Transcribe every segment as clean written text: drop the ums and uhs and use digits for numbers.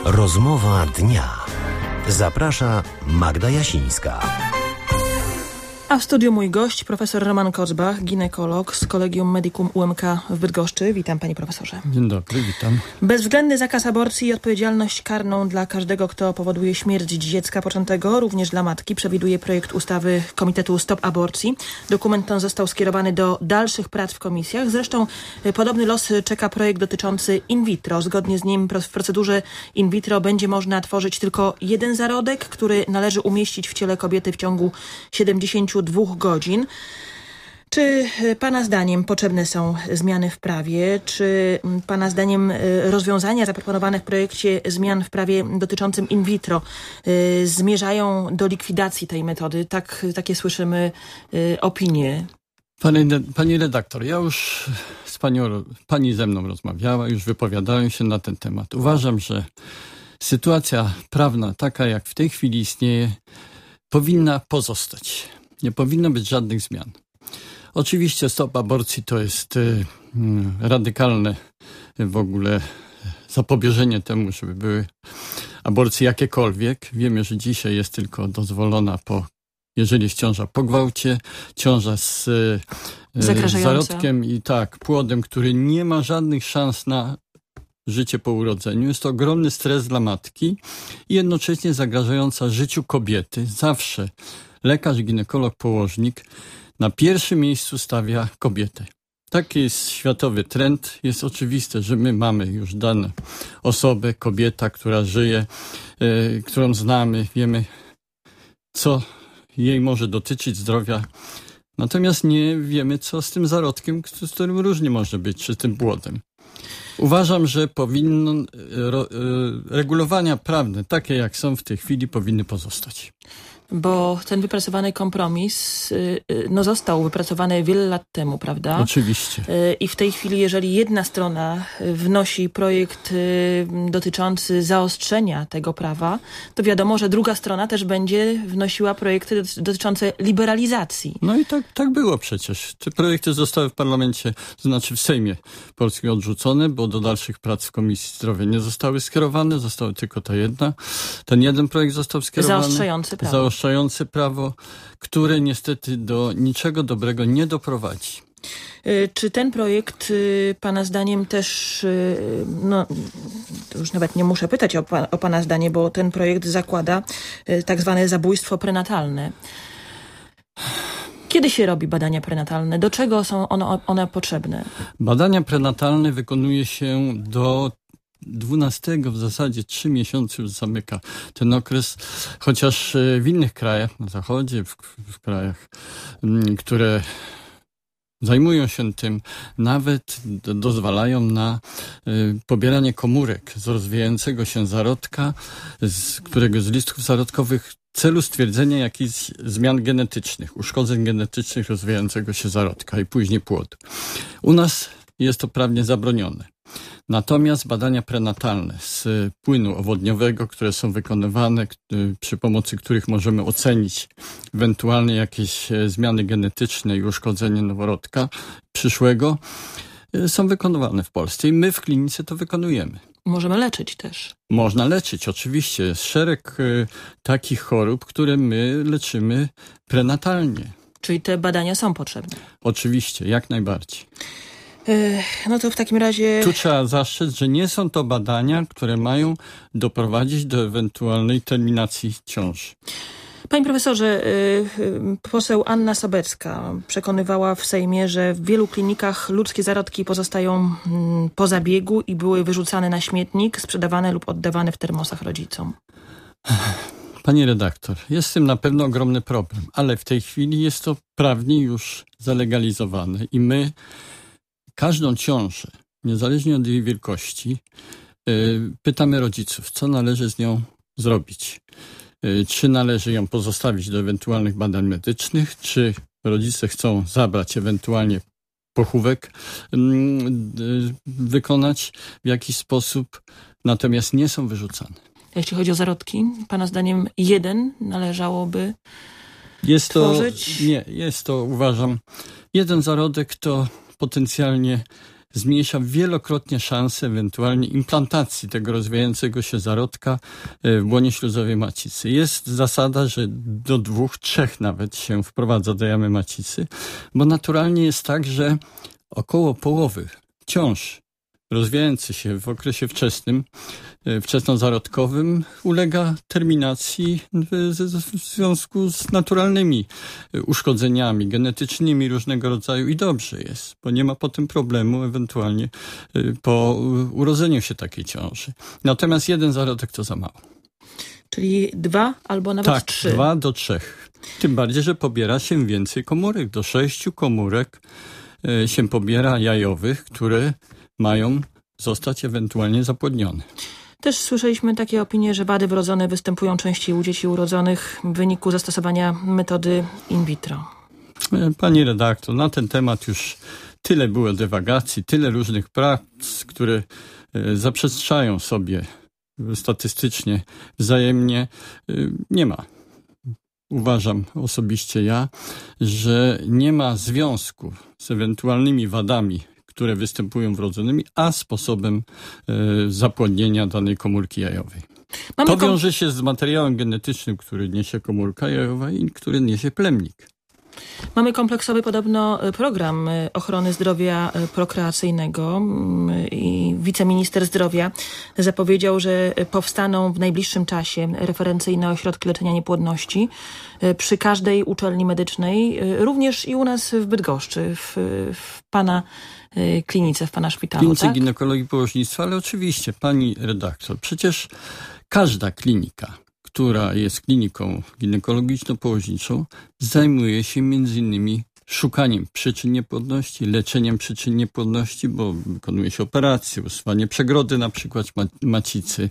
Rozmowa dnia. Zaprasza Magda Jasińska. A w studiu mój gość, profesor Roman Kocbach, ginekolog z Collegium Medicum UMK w Bydgoszczy. Witam, panie profesorze. Dzień dobry, witam. Bezwzględny zakaz aborcji i odpowiedzialność karną dla każdego, kto powoduje śmierć dziecka poczętego, również dla matki, przewiduje projekt ustawy Komitetu Stop Aborcji. Dokument ten został skierowany do dalszych prac w komisjach. Zresztą podobny los czeka projekt dotyczący in vitro. Zgodnie z nim w procedurze in vitro będzie można tworzyć tylko jeden zarodek, który należy umieścić w ciele kobiety w ciągu 72 godzin. Czy pana zdaniem potrzebne są zmiany w prawie? Czy pana zdaniem rozwiązania zaproponowane w projekcie zmian w prawie dotyczącym in vitro zmierzają do likwidacji tej metody? Takie słyszymy opinie. Pani redaktor, ja już z pani ze mną rozmawiała, już wypowiadałem się na ten temat. Uważam, że sytuacja prawna taka, jak w tej chwili istnieje, powinna pozostać. Nie powinno być żadnych zmian. Oczywiście stop aborcji to jest radykalne w ogóle zapobieżenie temu, żeby były aborcje jakiekolwiek. Wiemy, że dzisiaj jest tylko dozwolona jeżeli jest ciąża po gwałcie, ciąża z zarodkiem i płodem, który nie ma żadnych szans na życie po urodzeniu. Jest to ogromny stres dla matki i jednocześnie zagrażająca życiu kobiety. Zawsze lekarz, ginekolog, położnik na pierwszym miejscu stawia kobietę. Taki jest światowy trend. Jest oczywiste, że my mamy już daną osobę, kobieta, która żyje, którą znamy, wiemy, co jej może dotyczyć zdrowia. Natomiast nie wiemy, co z tym zarodkiem, z którym różnie może być, czy z tym płodem. Uważam, że regulowania prawne, takie jak są w tej chwili, powinny pozostać. Bo ten wypracowany kompromis został wypracowany wiele lat temu, prawda? Oczywiście. I w tej chwili, jeżeli jedna strona wnosi projekt dotyczący zaostrzenia tego prawa, to wiadomo, że druga strona też będzie wnosiła projekty dotyczące liberalizacji. No i tak było przecież. Te projekty zostały w parlamencie, to znaczy w Sejmie Polskim odrzucone, bo do dalszych prac w Komisji Zdrowia nie zostały skierowane, została tylko ta jedna. Ten jeden projekt został skierowany. Zaostrzający prawo, które niestety do niczego dobrego nie doprowadzi. Czy ten projekt pana zdaniem też, to już nawet nie muszę pytać o pana zdanie, bo ten projekt zakłada tak zwane zabójstwo prenatalne. Kiedy się robi badania prenatalne? Do czego są one potrzebne? Badania prenatalne wykonuje się do 12, w zasadzie 3 miesiące już zamyka ten okres, chociaż w innych krajach, na zachodzie, w krajach, które zajmują się tym, nawet dozwalają na pobieranie komórek z rozwijającego się zarodka, z którego z listków zarodkowych w celu stwierdzenia jakichś zmian genetycznych, uszkodzeń genetycznych rozwijającego się zarodka i później płodu. U nas jest to prawnie zabronione. Natomiast badania prenatalne z płynu owodniowego, które są wykonywane, przy pomocy których możemy ocenić ewentualnie jakieś zmiany genetyczne i uszkodzenie noworodka przyszłego, są wykonywane w Polsce i my w klinice to wykonujemy. Możemy leczyć też. Można leczyć, oczywiście. Jest szereg takich chorób, które my leczymy prenatalnie. Czyli te badania są potrzebne? Oczywiście, jak najbardziej. No to w takim razie... Tu trzeba zastrzec, że nie są to badania, które mają doprowadzić do ewentualnej terminacji ciąży. Panie profesorze, poseł Anna Sobecka przekonywała w Sejmie, że w wielu klinikach ludzkie zarodki pozostają po zabiegu i były wyrzucane na śmietnik, sprzedawane lub oddawane w termosach rodzicom. Pani redaktor, jest z tym na pewno ogromny problem, ale w tej chwili jest to prawnie już zalegalizowane i my każdą ciążę, niezależnie od jej wielkości, pytamy rodziców, co należy z nią zrobić. Czy należy ją pozostawić do ewentualnych badań medycznych, czy rodzice chcą zabrać ewentualnie pochówek, wykonać w jakiś sposób, natomiast nie są wyrzucane. Jeśli chodzi o zarodki, pana zdaniem jeden należałoby tworzyć? Nie, jest to, uważam, jeden zarodek to potencjalnie zmniejsza wielokrotnie szanse ewentualnie implantacji tego rozwijającego się zarodka w łonie śluzowej macicy. Jest zasada, że do 2-3 nawet się wprowadza do jamy macicy, bo naturalnie jest tak, że około połowy ciąż rozwijający się w okresie wczesnozarodkowym ulega terminacji w związku z naturalnymi uszkodzeniami genetycznymi różnego rodzaju i dobrze jest, bo nie ma potem problemu ewentualnie po urodzeniu się takiej ciąży. Natomiast 1 zarodek to za mało. Czyli 2 albo nawet 3. 2 do 3. Tym bardziej, że pobiera się więcej komórek. Do 6 komórek się pobiera jajowych, które mają zostać ewentualnie zapłodnione. Też słyszeliśmy takie opinie, że wady wrodzone występują częściej u dzieci urodzonych w wyniku zastosowania metody in vitro. Pani redaktor, na ten temat już tyle było dywagacji, tyle różnych prac, które zaprzeczają sobie statystycznie wzajemnie. Nie ma. Uważam osobiście ja, że nie ma związku z ewentualnymi wadami, które występują wrodzonymi, a sposobem zapłodnienia danej komórki jajowej. To wiąże się z materiałem genetycznym, który niesie komórka jajowa i który niesie plemnik. Mamy kompleksowy podobno program ochrony zdrowia prokreacyjnego i wiceminister zdrowia zapowiedział, że powstaną w najbliższym czasie referencyjne ośrodki leczenia niepłodności przy każdej uczelni medycznej, również i u nas w Bydgoszczy, w pana klinice, w pana szpitalu. Klinice tak? ginekologii i położnictwa, ale oczywiście, pani redaktor, przecież każda klinika, która jest kliniką ginekologiczno-położniczą, zajmuje się między innymi szukaniem przyczyn niepłodności, leczeniem przyczyn niepłodności, bo wykonuje się operacje, usuwanie przegrody na przykład macicy,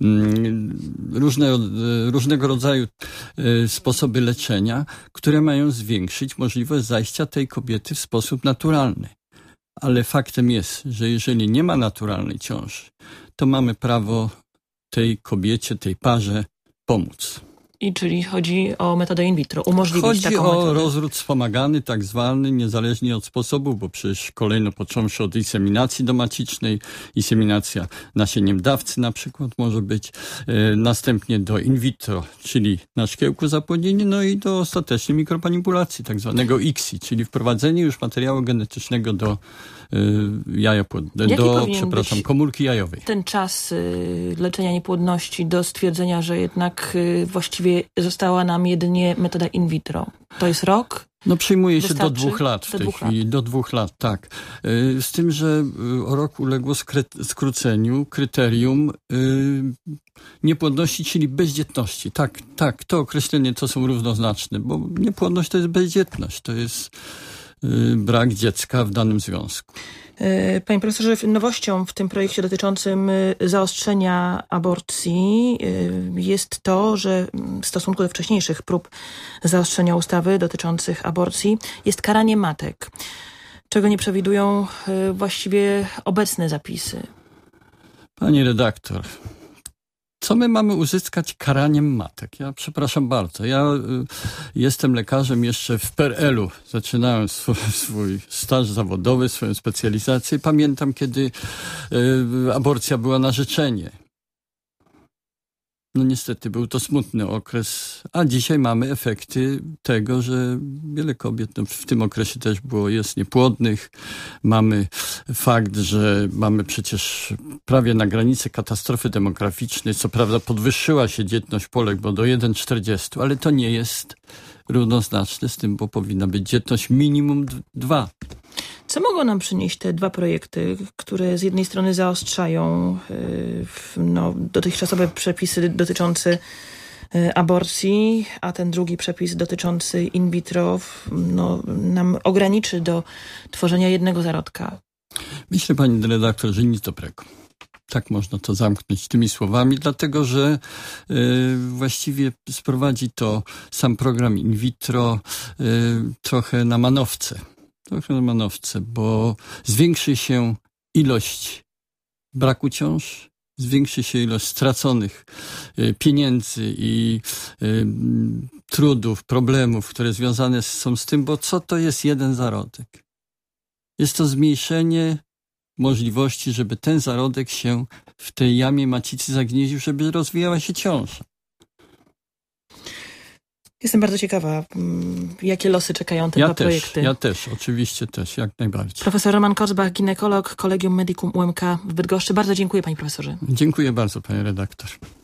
różnego rodzaju sposoby leczenia, które mają zwiększyć możliwość zajścia tej kobiety w sposób naturalny. Ale faktem jest, że jeżeli nie ma naturalnej ciąży, to mamy prawo tej kobiecie, tej parze pomóc. I czyli chodzi o metodę in vitro, umożliwić taką metodę. Chodzi o rozród wspomagany, tak zwany, niezależnie od sposobu, bo przecież kolejno począwszy od inseminacji domacicznej, inseminacja nasieniem dawcy na przykład może być, następnie do in vitro, czyli na szkiełku zapłodnienie, no i do ostatecznej mikromanipulacji, tak zwanego ICSI, czyli wprowadzenie już materiału genetycznego do jaja komórki jajowej. Ten czas leczenia niepłodności do stwierdzenia, że jednak właściwie została nam jedynie metoda in vitro. To jest rok? No przyjmuje się do Wystarczy? 2 lat w tej chwili. Do 2 lat, tak. Z tym, że o rok uległo skróceniu kryterium niepłodności, czyli bezdzietności. Tak, to określenie to są równoznaczne, bo niepłodność to jest bezdzietność, to jest brak dziecka w danym związku. Panie profesorze, nowością w tym projekcie dotyczącym zaostrzenia aborcji jest to, że w stosunku do wcześniejszych prób zaostrzenia ustawy dotyczących aborcji jest karanie matek, czego nie przewidują właściwie obecne zapisy. Pani redaktor, co my mamy uzyskać karaniem matek? Ja przepraszam bardzo. Ja jestem lekarzem jeszcze w PRL-u. Zaczynałem swój staż zawodowy, swoją specjalizację. Pamiętam, kiedy aborcja była na życzenie. No niestety był to smutny okres, a dzisiaj mamy efekty tego, że wiele kobiet w tym okresie też jest niepłodnych. Mamy fakt, że mamy przecież prawie na granicy katastrofy demograficznej. Co prawda podwyższyła się dzietność Polek, bo do 1,40, ale to nie jest równoznaczne z tym, bo powinna być dzietność minimum 2. Co mogą nam przynieść te 2 projekty, które z jednej strony zaostrzają dotychczasowe przepisy dotyczące aborcji, a ten drugi przepis dotyczący in vitro nam ograniczy do tworzenia jednego zarodka? Myślę, pani redaktor, że nic dobrego. Tak można to zamknąć tymi słowami, dlatego że właściwie sprowadzi to sam program in vitro trochę na manowce. Bo zwiększy się ilość braku ciąż, zwiększy się ilość straconych pieniędzy i trudów, problemów, które związane są z tym, bo co to jest jeden zarodek? Jest to zmniejszenie możliwości, żeby ten zarodek się w tej jamie macicy zagnieździł, żeby rozwijała się ciąża. Jestem bardzo ciekawa, jakie losy czekają te dwa projekty. Ja też, oczywiście też, jak najbardziej. Profesor Roman Kocbach, ginekolog, Collegium Medicum UMK w Bydgoszczy. Bardzo dziękuję, panie profesorze. Dziękuję bardzo, panie redaktor.